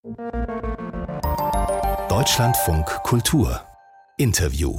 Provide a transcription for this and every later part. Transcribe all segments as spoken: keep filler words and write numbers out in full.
Deutschlandfunk Kultur Interview.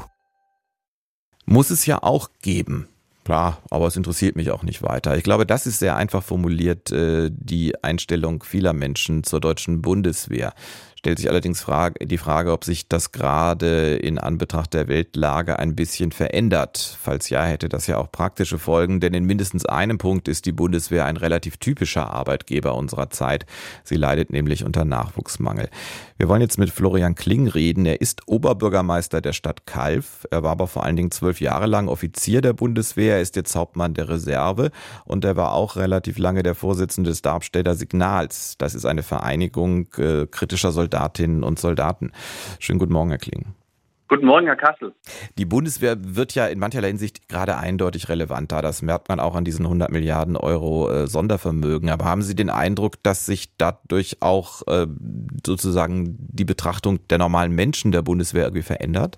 Muss es ja auch geben. Klar, aber es interessiert mich auch nicht weiter. Ich glaube, das ist sehr einfach formuliert, äh, die Einstellung vieler Menschen zur deutschen Bundeswehr. Stellt sich allerdings Frage, die Frage, ob sich das gerade in Anbetracht der Weltlage ein bisschen verändert. Falls ja, hätte das ja auch praktische Folgen, denn in mindestens einem Punkt ist die Bundeswehr ein relativ typischer Arbeitgeber unserer Zeit. Sie leidet nämlich unter Nachwuchsmangel. Wir wollen jetzt mit Florian Kling reden. Er ist Oberbürgermeister der Stadt Calw. Er war aber vor allen Dingen zwölf Jahre lang Offizier der Bundeswehr. Er ist jetzt Hauptmann der Reserve und er war auch relativ lange der Vorsitzende des Darmstädter Signals. Das ist eine Vereinigung äh, kritischer Soldatinnen und Soldaten. Schönen guten Morgen, Herr Kling. Guten Morgen, Herr Kassel. Die Bundeswehr wird ja in mancherlei Hinsicht gerade eindeutig relevanter. Das merkt man auch an diesen hundert Milliarden Euro äh, Sondervermögen. Aber haben Sie den Eindruck, dass sich dadurch auch äh, sozusagen die Betrachtung der normalen Menschen der Bundeswehr irgendwie verändert?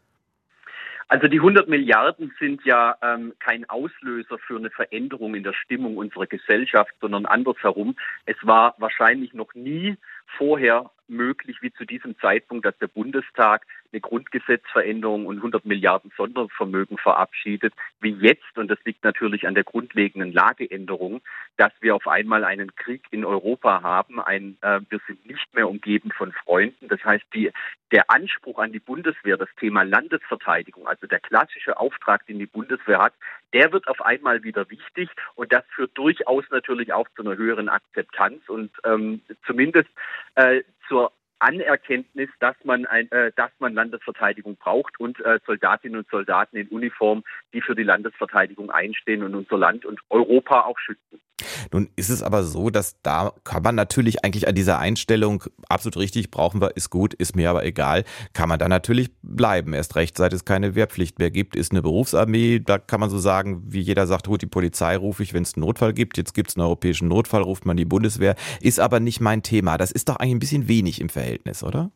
Also die hundert Milliarden sind ja ähm, kein Auslöser für eine Veränderung in der Stimmung unserer Gesellschaft, sondern andersherum. Es war wahrscheinlich noch nie vorher möglich, wie zu diesem Zeitpunkt, dass der Bundestag eine Grundgesetzveränderung und hundert Milliarden Sondervermögen verabschiedet, wie jetzt. Und das liegt natürlich an der grundlegenden Lageänderung, dass wir auf einmal einen Krieg in Europa haben. Ein, äh, wir sind nicht mehr umgeben von Freunden. Das heißt, die, der Anspruch an die Bundeswehr, das Thema Landesverteidigung, also der klassische Auftrag, den die Bundeswehr hat, der wird auf einmal wieder wichtig. Und das führt durchaus natürlich auch zu einer höheren Akzeptanz und ähm, zumindest äh, zur Anerkenntnis, dass man ein, äh, dass man Landesverteidigung braucht und äh, Soldatinnen und Soldaten in Uniform, die für die Landesverteidigung einstehen und unser Land und Europa auch schützen. Nun ist es aber so, dass da kann man natürlich eigentlich an dieser Einstellung, absolut richtig, brauchen wir, ist gut, ist mir aber egal, kann man da natürlich bleiben. Erst recht, seit es keine Wehrpflicht mehr gibt, ist eine Berufsarmee, da kann man so sagen, wie jeder sagt, gut, die Polizei rufe ich, wenn es einen Notfall gibt. Jetzt gibt es einen europäischen Notfall, ruft man die Bundeswehr. Ist aber nicht mein Thema. Das ist doch eigentlich ein bisschen wenig im Verhältnis, oder?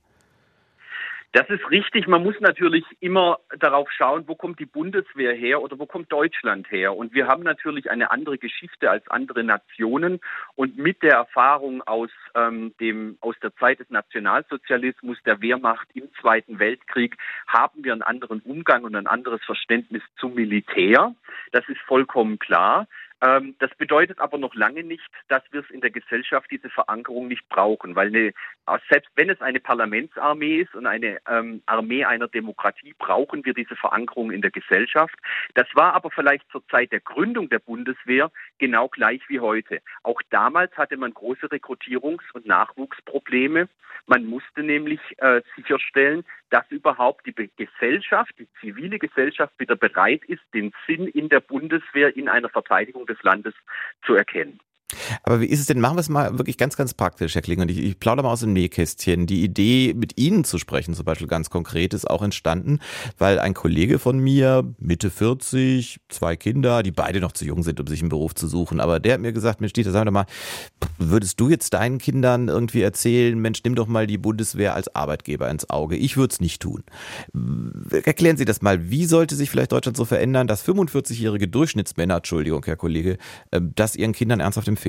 Das ist richtig. Man muss natürlich immer darauf schauen, wo kommt die Bundeswehr her oder wo kommt Deutschland her. Und wir haben natürlich eine andere Geschichte als andere Nationen. Und mit der Erfahrung aus, ähm, dem, aus der Zeit des Nationalsozialismus, der Wehrmacht im Zweiten Weltkrieg, haben wir einen anderen Umgang und ein anderes Verständnis zum Militär. Das ist vollkommen klar. Ähm, das bedeutet aber noch lange nicht, dass wir es in der Gesellschaft diese Verankerung nicht brauchen, weil eine, selbst wenn es eine Parlamentsarmee ist und eine ähm, Armee einer Demokratie, brauchen wir diese Verankerung in der Gesellschaft. Das war aber vielleicht zur Zeit der Gründung der Bundeswehr genau gleich wie heute. Auch damals hatte man große Rekrutierungs- und Nachwuchsprobleme. Man musste nämlich äh, sicherstellen, dass überhaupt die Gesellschaft, die zivile Gesellschaft wieder bereit ist, den Sinn in der Bundeswehr in einer Verteidigung des Landes zu erkennen. Aber wie ist es denn, machen wir es mal wirklich ganz, ganz praktisch, Herr Kling, und ich, ich plaudere mal aus dem Nähkästchen. Die Idee, mit Ihnen zu sprechen, zum Beispiel ganz konkret, ist auch entstanden, weil ein Kollege von mir, Mitte vierzig, zwei Kinder, die beide noch zu jung sind, um sich einen Beruf zu suchen, aber der hat mir gesagt, Mensch, Dieter, sag doch mal, würdest du jetzt deinen Kindern irgendwie erzählen, Mensch, nimm doch mal die Bundeswehr als Arbeitgeber ins Auge. Ich würde es nicht tun. Erklären Sie das mal, wie sollte sich vielleicht Deutschland so verändern, dass fünfundvierzigjährige Durchschnittsmänner, Entschuldigung, Herr Kollege, das ihren Kindern ernsthaft empfehlen?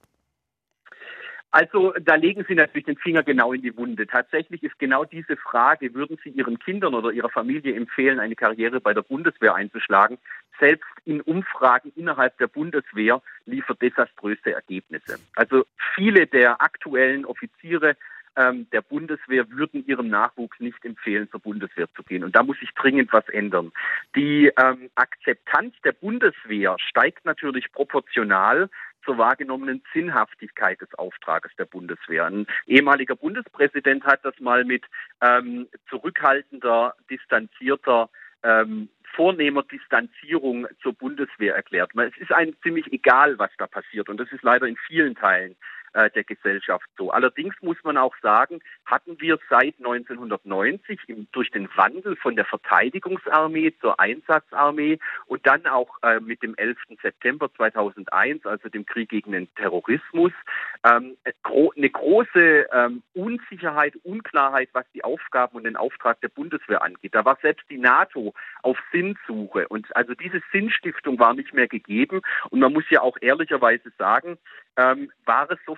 Also da legen Sie natürlich den Finger genau in die Wunde. Tatsächlich ist genau diese Frage, würden Sie Ihren Kindern oder Ihrer Familie empfehlen, eine Karriere bei der Bundeswehr einzuschlagen? Selbst in Umfragen innerhalb der Bundeswehr liefert desaströse Ergebnisse. Also viele der aktuellen Offiziere ähm, der Bundeswehr würden ihrem Nachwuchs nicht empfehlen, zur Bundeswehr zu gehen. Und da muss sich dringend was ändern. Die ähm, Akzeptanz der Bundeswehr steigt natürlich proportional zur wahrgenommenen Sinnhaftigkeit des Auftrages der Bundeswehr. Ein ehemaliger Bundespräsident hat das mal mit ähm, zurückhaltender, distanzierter, ähm, vornehmer Distanzierung zur Bundeswehr erklärt. Es ist einem ziemlich egal, was da passiert. Und das ist leider in vielen Teilen äh, der Gesellschaft so. Allerdings muss man auch sagen, hatten wir seit neunzehnhundertneunzig im, durch den Wandel von der Verteidigungsarmee zur Einsatzarmee und dann auch äh, mit dem elften September zweitausendeins, also dem Krieg gegen den Terrorismus, ähm, gro- eine große ähm, Unsicherheit, Unklarheit, was die Aufgaben und den Auftrag der Bundeswehr angeht. Da war selbst die NATO auf Sinnsuche und also diese Sinnstiftung war nicht mehr gegeben und man muss ja auch ehrlicherweise sagen, ähm, war es so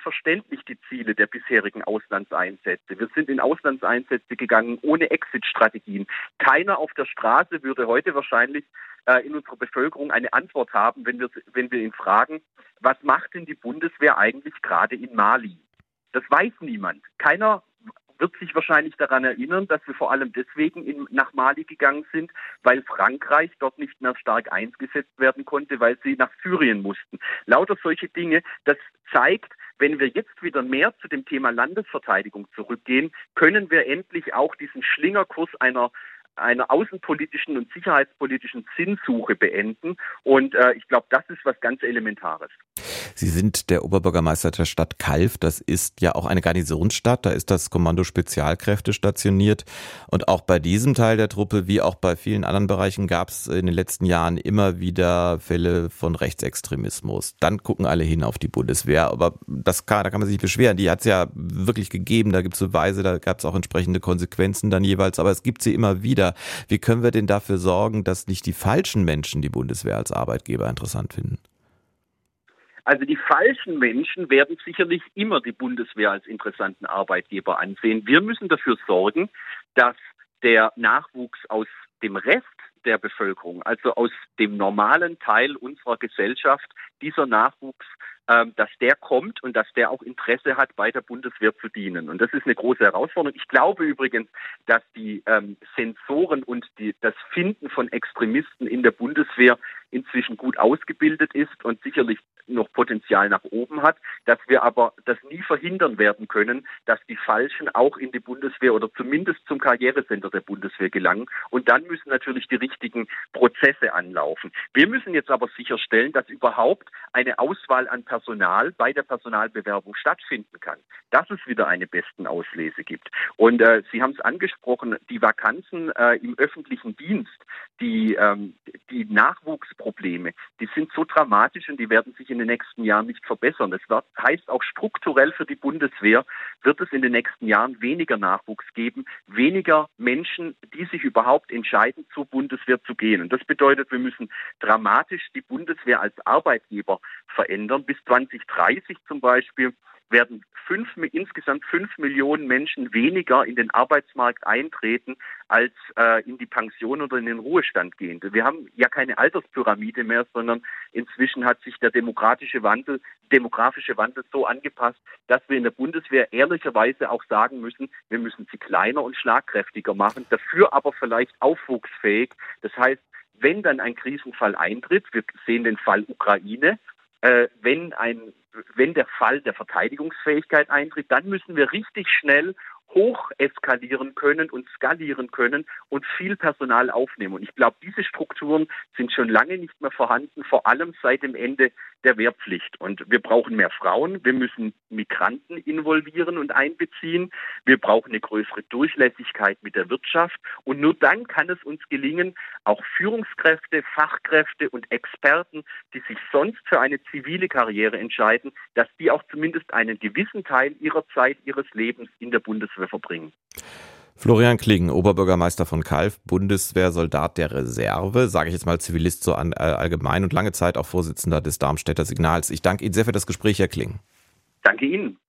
selbstverständlich die Ziele der bisherigen Auslandseinsätze. Wir sind in Auslandseinsätze gegangen ohne Exit-Strategien. Keiner auf der Straße würde heute wahrscheinlich äh, in unserer Bevölkerung eine Antwort haben, wenn wir, wenn wir ihn fragen, was macht denn die Bundeswehr eigentlich gerade in Mali? Das weiß niemand. Keiner wird sich wahrscheinlich daran erinnern, dass wir vor allem deswegen in, nach Mali gegangen sind, weil Frankreich dort nicht mehr stark eingesetzt werden konnte, weil sie nach Syrien mussten. Lauter solche Dinge, das zeigt, wenn wir jetzt wieder mehr zu dem Thema Landesverteidigung zurückgehen, können wir endlich auch diesen Schlingerkurs einer einer außenpolitischen und sicherheitspolitischen Sinnsuche beenden. Und äh, ich glaube, das ist was ganz Elementares. Sie sind der Oberbürgermeister der Stadt Calw. Das ist ja auch eine Garnisonsstadt. Da ist das Kommando Spezialkräfte stationiert. Und auch bei diesem Teil der Truppe, wie auch bei vielen anderen Bereichen, gab es in den letzten Jahren immer wieder Fälle von Rechtsextremismus. Dann gucken alle hin auf die Bundeswehr. Aber das kann, da kann man sich nicht beschweren. Die hat es ja wirklich gegeben. Da gibt es Beweise, da gab es auch entsprechende Konsequenzen dann jeweils. Aber es gibt sie immer wieder. Wie können wir denn dafür sorgen, dass nicht die falschen Menschen die Bundeswehr als Arbeitgeber interessant finden? Also die falschen Menschen werden sicherlich immer die Bundeswehr als interessanten Arbeitgeber ansehen. Wir müssen dafür sorgen, dass der Nachwuchs aus dem Rest der Bevölkerung, also aus dem normalen Teil unserer Gesellschaft, dieser Nachwuchs, ähm, dass der kommt und dass der auch Interesse hat, bei der Bundeswehr zu dienen. Und das ist eine große Herausforderung. Ich glaube übrigens, dass die ähm, Sensoren und die, das Finden von Extremisten in der Bundeswehr inzwischen gut ausgebildet ist und sicherlich noch Potenzial nach oben hat, dass wir aber das nie verhindern werden können, dass die Falschen auch in die Bundeswehr oder zumindest zum Karrierecenter der Bundeswehr gelangen. Und dann müssen natürlich die richtigen Prozesse anlaufen. Wir müssen jetzt aber sicherstellen, dass überhaupt eine Auswahl an Personal bei der Personalbewerbung stattfinden kann. Dass es wieder eine Bestenauslese gibt. Und äh, Sie haben es angesprochen, die Vakanzen äh, im öffentlichen Dienst, die, ähm, die Nachwuchsprobleme, die sind so dramatisch und die werden sich in den nächsten Jahren nicht verbessern. Das wird, heißt auch strukturell für die Bundeswehr wird es in den nächsten Jahren weniger Nachwuchs geben, weniger Menschen, die sich überhaupt entscheiden, zur Bundeswehr zu gehen. Und das bedeutet, wir müssen dramatisch die Bundeswehr als Arbeitgeber verändern. Bis zwanzig dreißig zum Beispiel werden fünf, insgesamt fünf Millionen Menschen weniger in den Arbeitsmarkt eintreten, als äh, in die Pension oder in den Ruhestand gehen. Wir haben ja keine Alterspyramide mehr, sondern inzwischen hat sich der demografische Wandel, demografische Wandel so angepasst, dass wir in der Bundeswehr ehrlicherweise auch sagen müssen, wir müssen sie kleiner und schlagkräftiger machen, dafür aber vielleicht aufwuchsfähig. Das heißt, wenn dann ein Krisenfall eintritt, wir sehen den Fall Ukraine, äh, wenn ein Wenn der Fall der Verteidigungsfähigkeit eintritt, dann müssen wir richtig schnell hoch eskalieren können und skalieren können und viel Personal aufnehmen. Und ich glaube, diese Strukturen sind schon lange nicht mehr vorhanden, vor allem seit dem Ende der Wehrpflicht. Und wir brauchen mehr Frauen, wir müssen Migranten involvieren und einbeziehen, wir brauchen eine größere Durchlässigkeit mit der Wirtschaft und nur dann kann es uns gelingen, auch Führungskräfte, Fachkräfte und Experten, die sich sonst für eine zivile Karriere entscheiden, dass die auch zumindest einen gewissen Teil ihrer Zeit, ihres Lebens in der Bundeswehr verbringen. Florian Kling, Oberbürgermeister von Calw, Bundeswehrsoldat der Reserve, sage ich jetzt mal Zivilist so an, äh, allgemein und lange Zeit auch Vorsitzender des Darmstädter Signals. Ich danke Ihnen sehr für das Gespräch, Herr Kling. Danke Ihnen.